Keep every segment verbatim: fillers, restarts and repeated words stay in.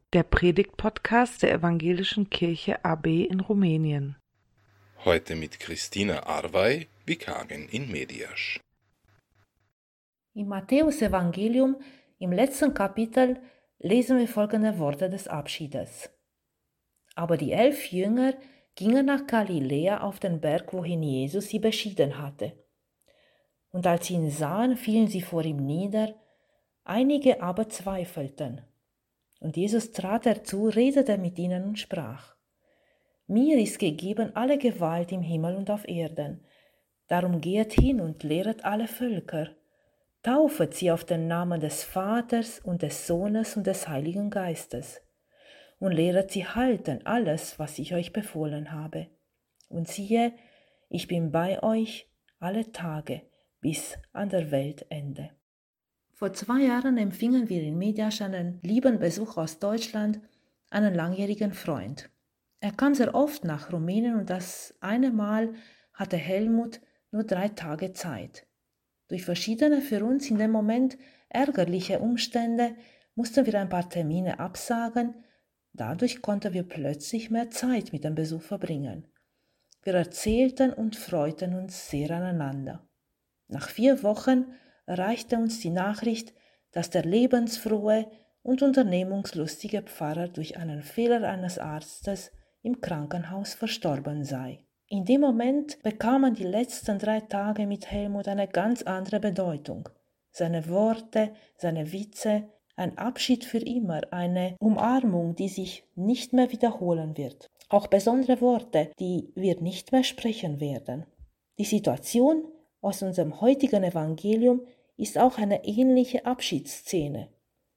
Der Predigt-Podcast der Evangelischen Kirche A B in Rumänien. Heute mit Christina Arvay, Vikarin in Mediasch. Im Matthäus-Evangelium, im letzten Kapitel, lesen wir folgende Worte des Abschiedes. Aber die elf Jünger gingen nach Galiläa auf den Berg, wohin Jesus sie beschieden hatte. Und als sie ihn sahen, fielen sie vor ihm nieder, einige aber zweifelten. Und Jesus trat herzu, redete mit ihnen und sprach: Mir ist gegeben alle Gewalt im Himmel und auf Erden. Darum geht hin und lehret alle Völker, taufet sie auf den Namen des Vaters und des Sohnes und des Heiligen Geistes und lehret sie halten alles, was ich euch befohlen habe. Und siehe, ich bin bei euch alle Tage bis an der Weltende. Vor zwei Jahren empfingen wir in Mediasch einen lieben Besuch aus Deutschland, einen langjährigen Freund. Er kam sehr oft nach Rumänien und das eine Mal hatte Helmut nur drei Tage Zeit. Durch verschiedene für uns in dem Moment ärgerliche Umstände mussten wir ein paar Termine absagen, dadurch konnten wir plötzlich mehr Zeit mit dem Besuch verbringen. Wir erzählten und freuten uns sehr aneinander. Nach vier Wochen erreichte uns die Nachricht, dass der lebensfrohe und unternehmungslustige Pfarrer durch einen Fehler eines Arztes im Krankenhaus verstorben sei. In dem Moment bekamen die letzten drei Tage mit Helmut eine ganz andere Bedeutung. Seine Worte, seine Witze, ein Abschied für immer, eine Umarmung, die sich nicht mehr wiederholen wird. Auch besondere Worte, die wir nicht mehr sprechen werden. Die Situation aus unserem heutigen Evangelium ist auch eine ähnliche Abschiedsszene.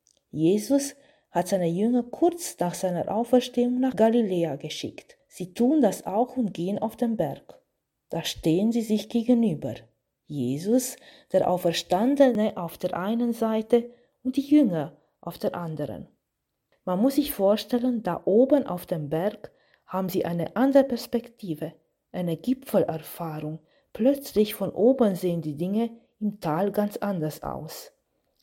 Jesus hat seine Jünger kurz nach seiner Auferstehung nach Galiläa geschickt. Sie tun das auch und gehen auf den Berg. Da stehen sie sich gegenüber. Jesus, der Auferstandene, auf der einen Seite und die Jünger auf der anderen. Man muss sich vorstellen, da oben auf dem Berg haben sie eine andere Perspektive, eine Gipfelerfahrung. Plötzlich von oben sehen die Dinge im Tal ganz anders aus.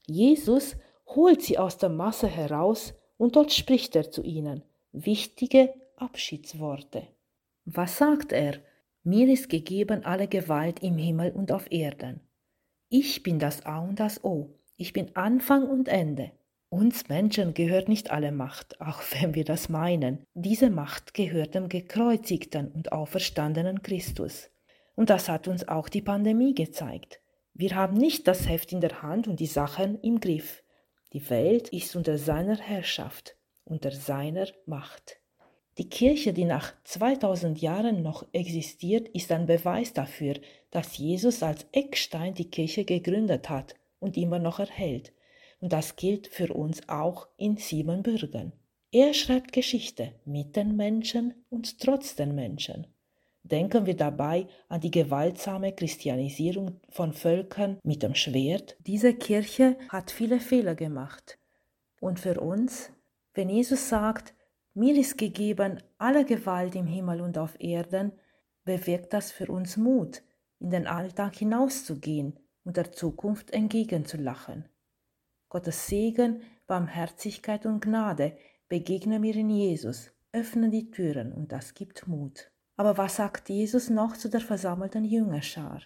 Jesus holt sie aus der Masse heraus und dort spricht er zu ihnen. Wichtige Abschiedsworte. Was sagt er? Mir ist gegeben alle Gewalt im Himmel und auf Erden. Ich bin das A und das O. Ich bin Anfang und Ende. Uns Menschen gehört nicht alle Macht, auch wenn wir das meinen. Diese Macht gehört dem gekreuzigten und auferstandenen Christus. Und das hat uns auch die Pandemie gezeigt. Wir haben nicht das Heft in der Hand und die Sachen im Griff. Die Welt ist unter seiner Herrschaft, unter seiner Macht. Die Kirche, die nach zweitausend Jahren noch existiert, ist ein Beweis dafür, dass Jesus als Eckstein die Kirche gegründet hat und immer noch erhält. Und das gilt für uns auch in Siebenbürgen. Er schreibt Geschichte mit den Menschen und trotz den Menschen. Denken wir dabei an die gewaltsame Christianisierung von Völkern mit dem Schwert. Diese Kirche hat viele Fehler gemacht. Und für uns, wenn Jesus sagt, mir ist gegeben alle Gewalt im Himmel und auf Erden, bewirkt das für uns Mut, in den Alltag hinauszugehen und der Zukunft entgegenzulachen. Gottes Segen, Barmherzigkeit und Gnade begegnen wir in Jesus, öffnen die Türen und das gibt Mut. Aber was sagt Jesus noch zu der versammelten Jüngerschar?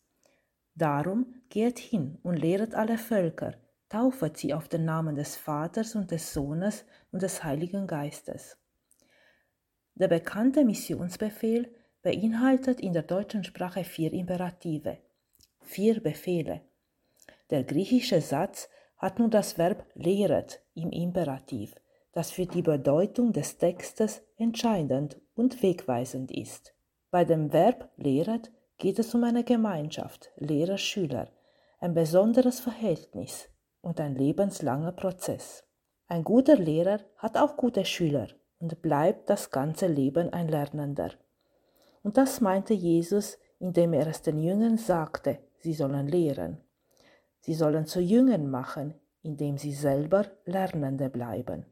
Darum geht hin und lehret alle Völker, taufet sie auf den Namen des Vaters und des Sohnes und des Heiligen Geistes. Der bekannte Missionsbefehl beinhaltet in der deutschen Sprache vier Imperative, vier Befehle. Der griechische Satz hat nur das Verb lehret im Imperativ, das für die Bedeutung des Textes entscheidend und wegweisend ist. Bei dem Verb lehret geht es um eine Gemeinschaft, Lehrer-Schüler, ein besonderes Verhältnis und ein lebenslanger Prozess. Ein guter Lehrer hat auch gute Schüler und bleibt das ganze Leben ein Lernender. Und das meinte Jesus, indem er es den Jüngern sagte, sie sollen lehren. Sie sollen zu Jüngern machen, indem sie selber Lernende bleiben.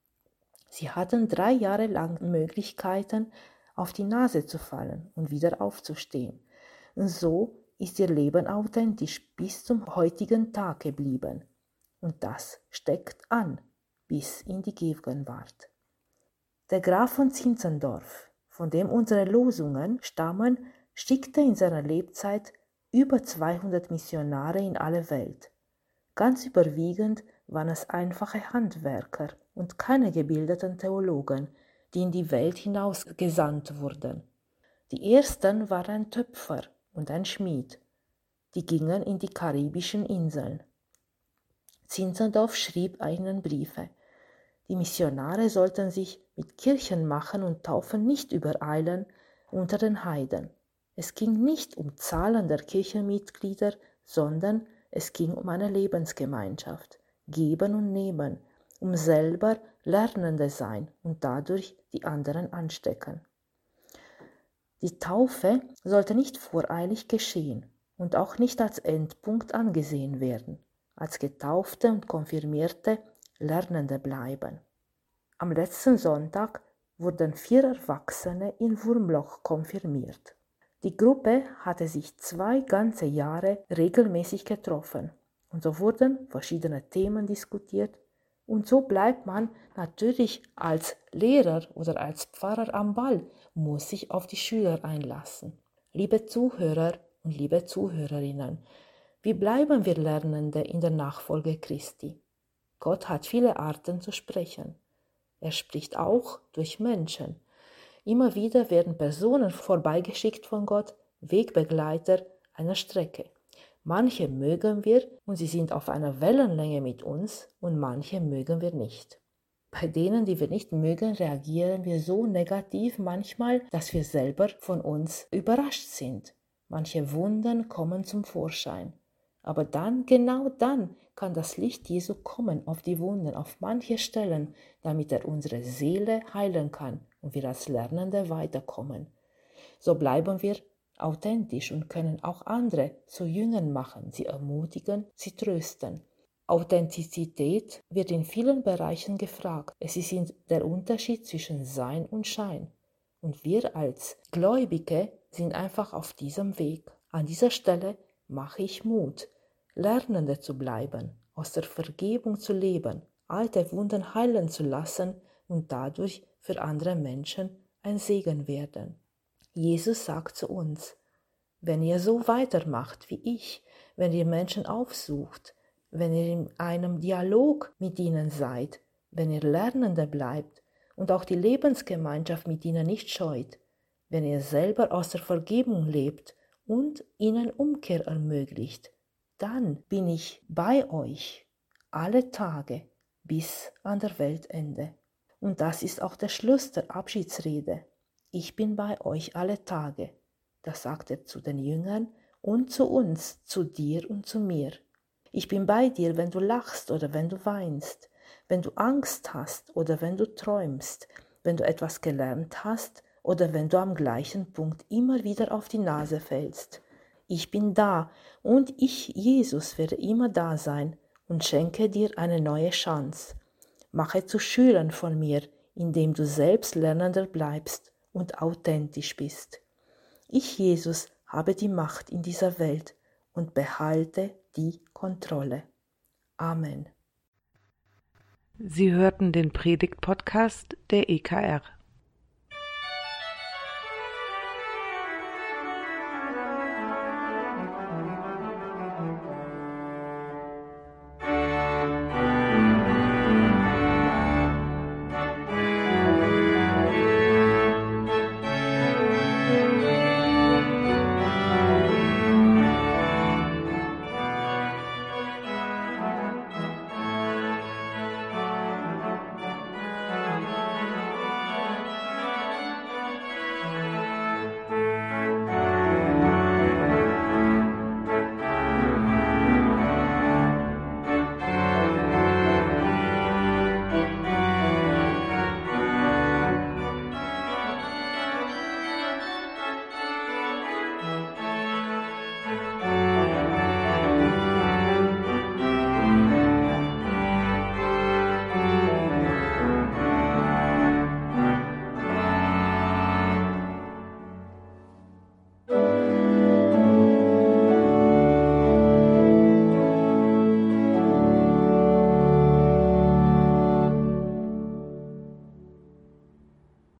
Sie hatten drei Jahre lang Möglichkeiten, auf die Nase zu fallen und wieder aufzustehen. Und so ist ihr Leben authentisch bis zum heutigen Tag geblieben. Und das steckt an, bis in die Gegenwart. Der Graf von Zinzendorf, von dem unsere Losungen stammen, schickte in seiner Lebzeit über zweihundert Missionare in alle Welt. Ganz überwiegend waren es einfache Handwerker und keine gebildeten Theologen, die in die Welt hinaus gesandt wurden. Die ersten waren ein Töpfer und ein Schmied. Die gingen in die karibischen Inseln. Zinzendorf schrieb ihnen Briefe. Die Missionare sollten sich mit Kirchenmachen und Taufen nicht übereilen unter den Heiden. Es ging nicht um Zahlen der Kirchenmitglieder, sondern es ging um eine Lebensgemeinschaft, Geben und Nehmen, um selber Lernende sein und dadurch die anderen anstecken. Die Taufe sollte nicht voreilig geschehen und auch nicht als Endpunkt angesehen werden. Als Getaufte und Konfirmierte Lernende bleiben. Am letzten Sonntag wurden vier Erwachsene in Wurmloch konfirmiert. Die Gruppe hatte sich zwei ganze Jahre regelmäßig getroffen und so wurden verschiedene Themen diskutiert und so bleibt man natürlich als Lehrer oder als Pfarrer am Ball, muss sich auf die Schüler einlassen. Liebe Zuhörer und liebe Zuhörerinnen, wie bleiben wir Lernende in der Nachfolge Christi? Gott hat viele Arten zu sprechen. Er spricht auch durch Menschen. Immer wieder werden Personen vorbeigeschickt von Gott, Wegbegleiter einer Strecke. Manche mögen wir und sie sind auf einer Wellenlänge mit uns und manche mögen wir nicht. Bei denen, die wir nicht mögen, reagieren wir so negativ manchmal, dass wir selber von uns überrascht sind. Manche Wunden kommen zum Vorschein. Aber dann, genau dann, kann das Licht Jesu kommen auf die Wunden, auf manche Stellen, damit er unsere Seele heilen kann und wir als Lernende weiterkommen. So bleiben wir authentisch und können auch andere zu Jüngern machen, sie ermutigen, sie trösten. Authentizität wird in vielen Bereichen gefragt. Es ist der Unterschied zwischen Sein und Schein. Und wir als Gläubige sind einfach auf diesem Weg. An dieser Stelle mache ich Mut, Lernende zu bleiben, aus der Vergebung zu leben, alte Wunden heilen zu lassen und dadurch für andere Menschen ein Segen werden. Jesus sagt zu uns, wenn ihr so weitermacht wie ich, wenn ihr Menschen aufsucht, wenn ihr in einem Dialog mit ihnen seid, wenn ihr Lernende bleibt und auch die Lebensgemeinschaft mit ihnen nicht scheut, wenn ihr selber aus der Vergebung lebt und ihnen Umkehr ermöglicht, dann bin ich bei euch alle Tage bis an der Weltende. Und das ist auch der Schluss der Abschiedsrede. Ich bin bei euch alle Tage. Das sagt er zu den Jüngern und zu uns, zu dir und zu mir. Ich bin bei dir, wenn du lachst oder wenn du weinst, wenn du Angst hast oder wenn du träumst, wenn du etwas gelernt hast oder wenn du am gleichen Punkt immer wieder auf die Nase fällst. Ich bin da und ich, Jesus, werde immer da sein und schenke dir eine neue Chance. Mache zu Schülern von mir, indem du selbst Lernender bleibst und authentisch bist. Ich, Jesus, habe die Macht in dieser Welt und behalte die Kontrolle. Amen. Sie hörten den Predigt-Podcast der E K R.